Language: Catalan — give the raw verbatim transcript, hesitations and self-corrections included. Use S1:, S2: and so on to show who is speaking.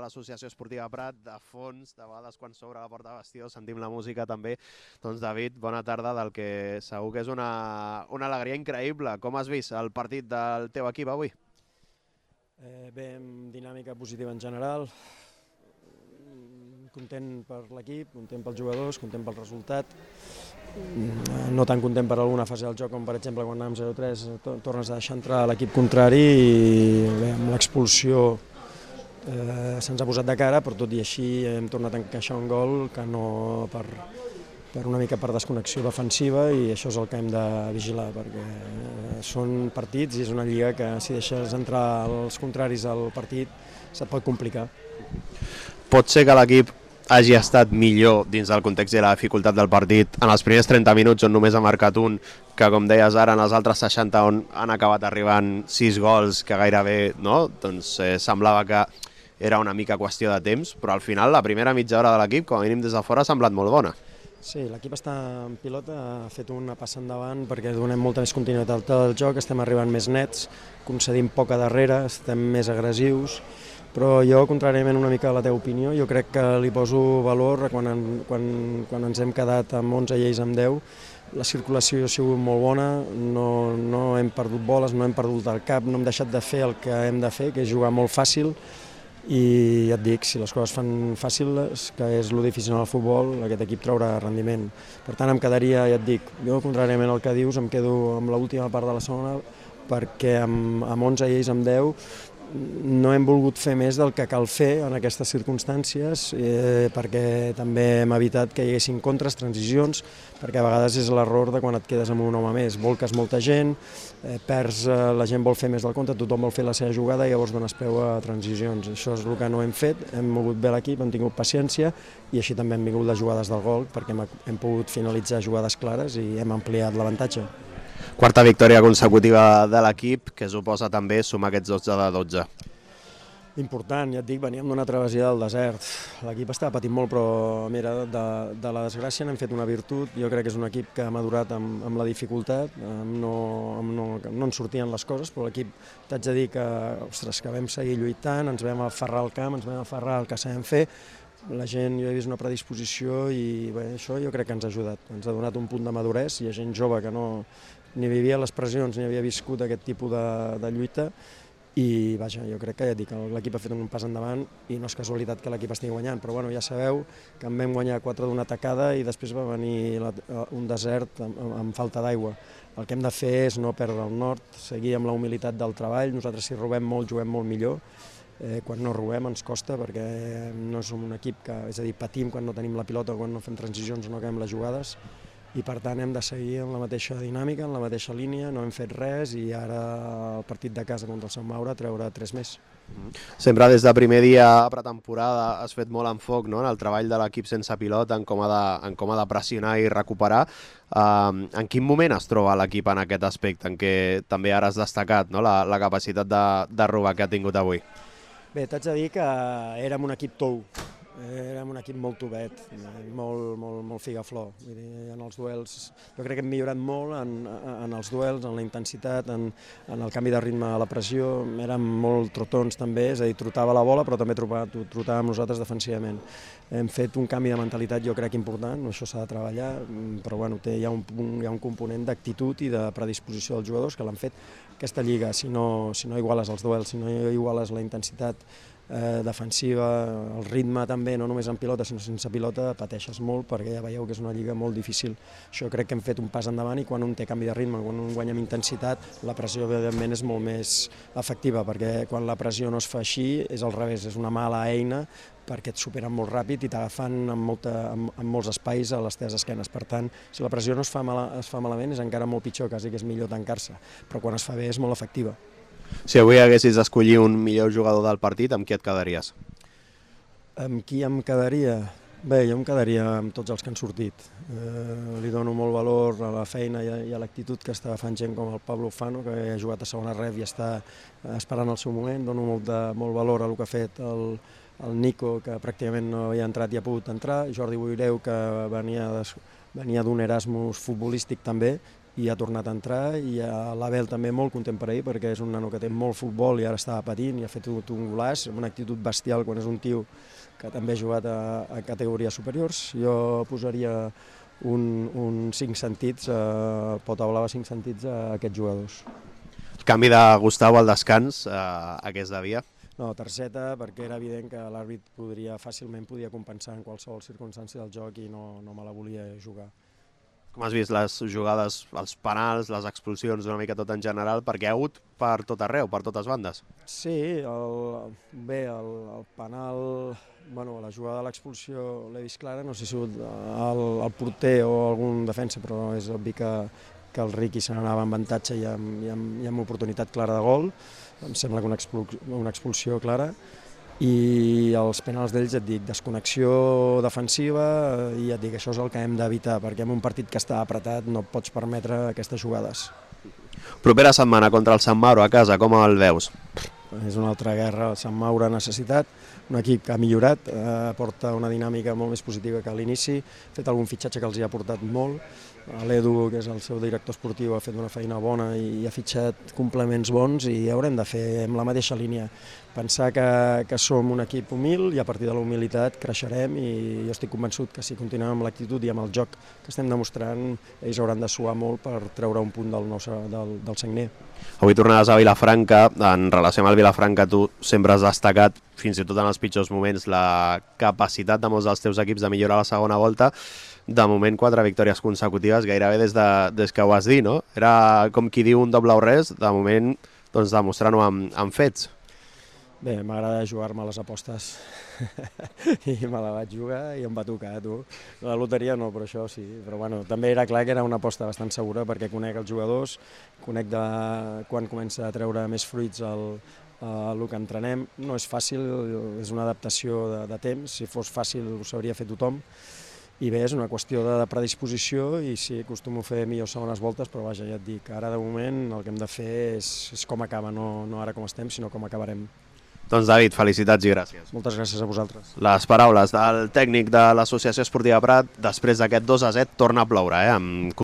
S1: l'Associació Esportiva Prat, de fons, de vegades quan s'obre la porta de vestidor sentim la música també. Doncs David, bona tarda, del que segur que és una, una alegria increïble. Com has vist el partit del teu equip avui?
S2: Eh, bé, amb dinàmica positiva en general, content per l'equip, content pels jugadors, content pel resultat, no tan content per alguna fase del joc com per exemple quan anàvem zero tres tornes a deixar entrar l'equip contrari i bé, amb l'expulsió eh, se'ns ha posat de cara, però tot i així hem tornat a encaixar un gol que no per, per una mica per desconnexió defensiva, i això és el que hem de vigilar, perquè són partits i és una lliga que si deixes entrar els contraris al partit se't pot complicar.
S1: Pot ser que l'equip hagi estat millor dins del context i la dificultat del partit en els primers trenta minuts on només ha marcat un, que com deies ara en els altres seixanta on han acabat arribant sis gols que gairebé no? doncs, eh, semblava que era una mica qüestió de temps, però al final la primera mitja hora de l'equip, com a mínim des de fora, ha semblat molt bona.
S2: Sí, l'equip està en pilota, ha fet una passa endavant perquè donem molta més continuïtat al joc, estem arribant més nets, concedim poc a darrere, estem més agressius, però jo, contràriament una mica a la teva opinió, jo crec que li poso valor quan, en, quan, quan ens hem quedat amb onze i ells amb deu, la circulació ha sigut molt bona, no, no hem perdut boles, no hem perdut el cap, no hem deixat de fer el que hem de fer, que és jugar molt fàcil, i ja et dic, si les coses fan fàcils, que és lo difícil en el futbol, aquest equip traurà rendiment. Per tant, em quedaria, ja et dic, jo contràriament al que dius, em quedo amb l'última part de la segona, perquè amb, amb onze i ells amb deu no hem volgut fer més del que cal fer en aquestes circumstàncies, eh, perquè també hem evitat que hi haguessin contres, transicions, perquè a vegades és l'error de quan et quedes amb un home més, volques molta gent, eh, perds, eh, la gent vol fer més del compte, tothom vol fer la seva jugada i llavors dones peu a transicions. Això és el que no hem fet, hem mogut bé l'equip, hem tingut paciència i així també hem vingut les jugades del gol, perquè hem, hem pogut finalitzar jugades clares i hem ampliat l'avantatge.
S1: Quarta victòria consecutiva de l'equip, que suposa també sumar aquests dotze de dotze.
S2: Important, ja et dic, veníem d'una travessia del desert. L'equip està patint molt, però mira, de, de la desgràcia n'hem fet una virtut. Jo crec que és un equip que ha madurat amb, amb la dificultat, amb no, amb no, no ens sortien les coses, però l'equip t'haig de dir que, ostres, que vam seguir lluitant, ens vam aferrar al camp, ens vam aferrar al que sabem fer. La gent, jo he vist una predisposició i bé, això jo crec que ens ha ajudat. Ens ha donat un punt de maduresa, hi ha gent jove que no ni vivia les pressions ni havia viscut aquest tipus de, de lluita i vaja, jo crec que ja dic, l'equip ha fet un pas endavant i no és casualitat que l'equip estigui guanyant, però bueno, ja sabeu que en vam guanyar quatre d'una tacada i després va venir la, un desert amb, amb falta d'aigua. El que hem de fer és no perdre el nord, seguir amb la humilitat del treball, nosaltres si robem molt juguem molt millor. Eh, quan no robem ens costa perquè no som un equip que, és a dir, patim quan no tenim la pilota, quan no fem transicions o no acabem les jugades i per tant hem de seguir en la mateixa dinàmica, en la mateixa línia, no hem fet res i ara el partit de casa contra el Sant Maure treure tres més.
S1: Sempre des de primer dia pretemporada has fet molt enfoc no? en el treball de l'equip sense pilota, en com ha de, en com ha de pressionar i recuperar. Uh, en quin moment es troba l'equip en aquest aspecte, en què també ara has destacat no? la, la capacitat de, de robar que ha tingut avui?
S2: Bé, t'haig de dir que érem un equip tou, érem un equip molt tovet, molt, molt, molt figaflor. Vull dir, en els duels, jo crec que hem millorat molt en, en els duels, en la intensitat, en, en el canvi de ritme a la pressió, érem molt trotons també, és a dir, trotava la bola però també trotàvem nosaltres defensivament. Hem fet un canvi de mentalitat jo crec important, això s'ha de treballar, però bueno, té, hi, ha un, hi ha un component d'actitud i de predisposició dels jugadors que l'han fet aquesta lliga, si no, si no iguales els duels, si no iguales la intensitat eh, defensiva, el ritme també, no només en pilota sinó sense pilota, pateixes molt perquè ja veieu que és una lliga molt difícil. Això crec que hem fet un pas endavant i quan un té canvi de ritme, quan un guanya amb intensitat, la pressió evidentment és molt més efectiva perquè quan la pressió no es fa així és al revés, és una mala eina perquè et superen molt ràpid i t'agafen en, molta, en, en molts espais a les teves esquenes. Per tant, si la pressió no es fa, mala, es fa malament és encara molt pitjor, quasi que és millor tancar-se, però quan es fa bé és molt efectiva.
S1: Si avui haguessis d'escollir un millor jugador del partit, amb qui et quedaries?
S2: Amb qui em quedaria? Bé, jo em quedaria amb tots els que han sortit. Eh, li dono molt valor a la feina i a, i a l'actitud que està fent gent com el Pablo Fano, que ha jugat a segona ref i està esperant el seu moment. Dono molt, de, molt valor a el que ha fet el, el Nico, que pràcticament no havia entrat i ha pogut entrar. Jordi Boireu, que venia, de, venia d'un Erasmus futbolístic també, i ha tornat a entrar, i l'Abel també molt content per ell, perquè és un nano que té molt futbol i ara estava patint i ha fet un golaç, amb una actitud bestial quan és un tio que també ha jugat a, a categories superiors. Jo posaria un, un cinc sentits, eh, pota blava cinc sentits a aquests jugadors.
S1: El canvi de Gustavo al descans, eh, a què es devia?
S2: No, targeta, perquè era evident que l'àrbit podria, fàcilment podia compensar en qualsevol circumstància del joc i no, no me la volia jugar.
S1: Com has vist les jugades, els penals, les expulsions, una mica tot en general, perquè hi ha hagut per tot arreu, per totes bandes?
S2: Sí, el, bé, el, el penal, bueno, la jugada de l'expulsió l'he vist clara, no sé si ha sigut el, el porter o algun defensa, però és obvi que, que el Riqui se n'anava amb avantatge i amb, i, amb, i amb oportunitat clara de gol. Em sembla que una, expul una expulsió clara. I els penals d'ells, et dic, desconnexió defensiva, i et dic, això és el que hem d'evitar, perquè en un partit que està apretat no pots permetre aquestes jugades.
S1: Propera setmana contra el Sant Mauro a casa, com el veus?
S2: És una altra guerra, el Sant Mauro ha necessitat, un equip que ha millorat, eh, porta una dinàmica molt més positiva que a l'inici, ha fet algun fitxatge que els hi ha portat molt. L'Edu, que és el seu director esportiu, ha fet una feina bona i ha fitxat complements bons, i haurem de fer amb la mateixa línia. Pensar que, que som un equip humil, i a partir de la humilitat creixerem, i jo estic convençut que si continuem amb l'actitud i amb el joc que estem demostrant, ells hauran de suar molt per treure un punt del, del, del Sagner.
S1: Avui tornaves a Vilafranca. En relació amb el Vilafranca, tu sempre has destacat, fins i tot en els pitjors moments, la capacitat de molts dels teus equips de millorar la segona volta. De moment, quatre victòries consecutives, gairebé des, de, des que ho has dit, no? Era com qui diu un doble o res, de moment, doncs, demostrant-ho amb, amb fets.
S2: Bé, m'agrada jugar-me les apostes i me la vaig jugar i em va tocar, tu. La loteria no, però això sí. Però bueno, també era clar que era una aposta bastant segura, perquè conec els jugadors, conec de quan comença a treure més fruits el, el que entrenem. No és fàcil, és una adaptació de, de temps. Si fos fàcil ho sabria fer tothom. I bé, és una qüestió de predisposició, i sí, acostumo a fer millors segones voltes, però vaja, ja et dic, ara de moment el que hem de fer és, és com acaba, no, no ara com estem, sinó com acabarem.
S1: Doncs David, felicitats i gràcies.
S2: Moltes gràcies a vosaltres.
S1: Les paraules del tècnic de l'Associació Esportiva Prat, després d'aquest dos a set torna a ploure, eh? Amb